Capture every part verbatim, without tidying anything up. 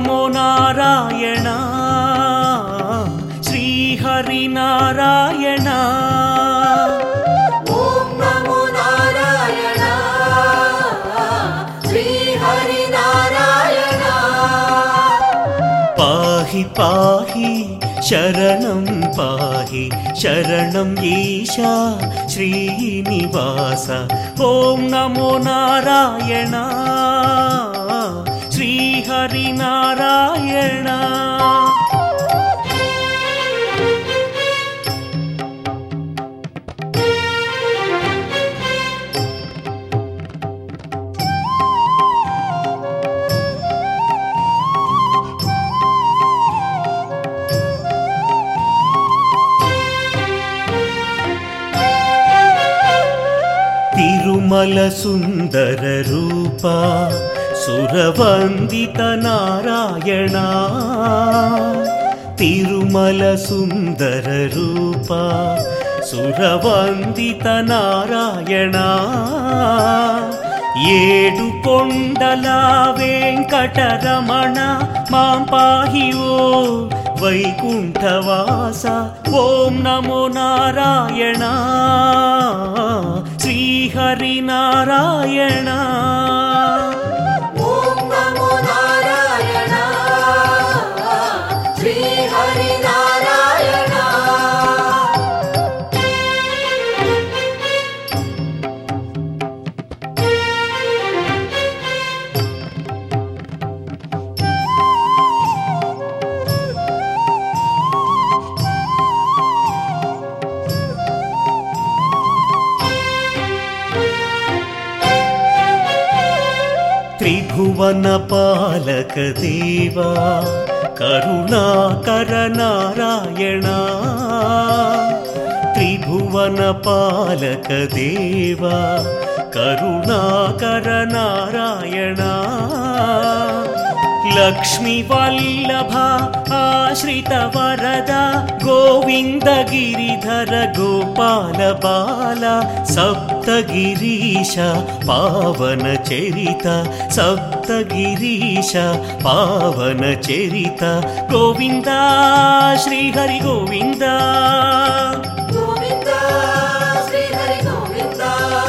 నమో నారాయణ శ్రీ హరి నారాయణ. ఓం నమో నారాయణ శ్రీ హరి నారాయణ. పాహి పాహి శరణం పాహి శరణం ఈశా శ్రీనివాస. ఓం నమో నారాయణ శ్రీ హరి నారాయణ. తిరుమల సుందర రూప సురవందిత నారాయణ. తిరుమల సుందర రూప సురవందిత నారాయణ. ఏడు కొండల వెంకటరమణ మాం పాహి ఓ వైకుంఠవాస. ఓం నమో నారాయణ శ్రీ హరి నారాయణ. ఓం నమో నారాయణ శ్రీ హరి నారాయణ. త్రిభువన పాలక దేవా కరుణాకర నారాయణ. త్రిభువన పాలక దేవా కరుణాకర నారాయణ. లక్ష్మీ వల్లభ ఆశ్రిత వరద గోవింద గిరిధర గోపాల బాల. సప్తగిరీశ పావన చరిత సప్తగిరీశ పావన చరిత. గోవింద శ్రీహరి గోవింద. గోవింద శ్రీ హరి గోవింద.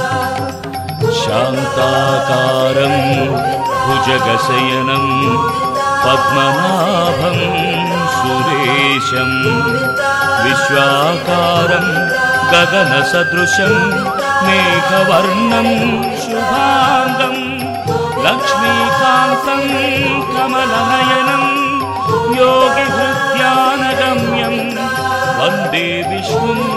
శాంతాకారం భుజగశయనం పద్మనాభం సురేశం. విశ్వాకారం గగన సదృశం మేఘవర్ణం శుభాంగం. లక్ష్మీకాంతం కమలనయనం యోగి హృద్యానగమ్యం వందే విష్ణుం